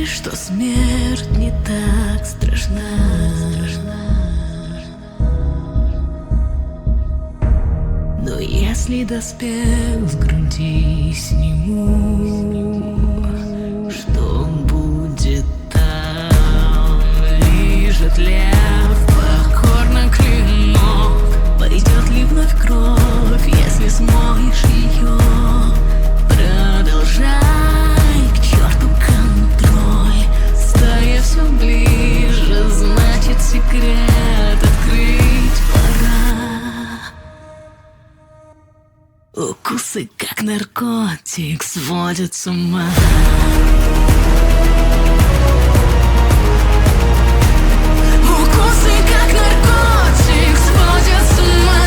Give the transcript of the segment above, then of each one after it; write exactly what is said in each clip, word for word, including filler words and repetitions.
что смерть не так страшна. Но если доспех с груди сниму, что будет там? Лижет лев покорно клинок. Пойдет ли вновь кровь, если смоешь ее? Продолжай к черту контроль. Стая все ближе, значит секрет открыть пора. Укусы как наркотик сводят с ума. Укусы как наркотик сводят с ума.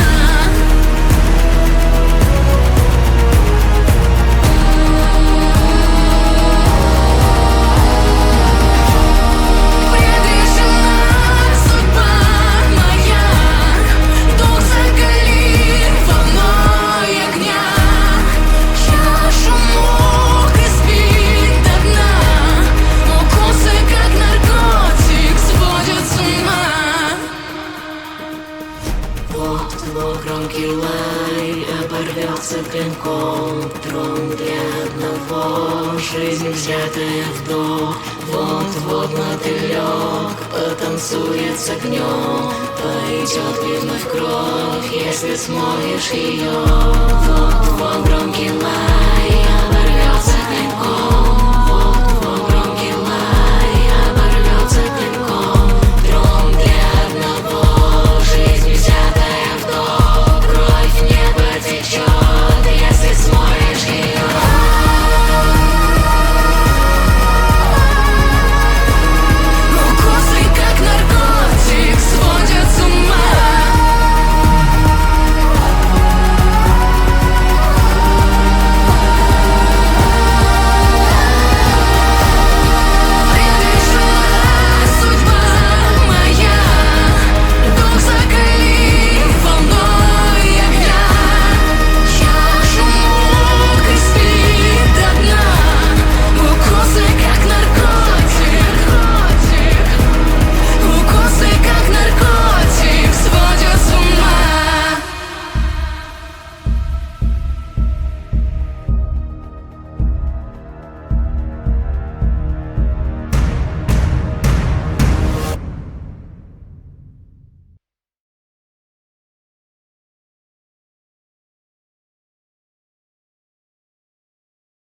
Твой громкий лай оборвется клинком. Трон для одного, жизнь взятая вдох. Вот-вот мотылек потанцует с огнем. Пойдет ли вновь кровь, если смоешь ее? Вот твой громкий лай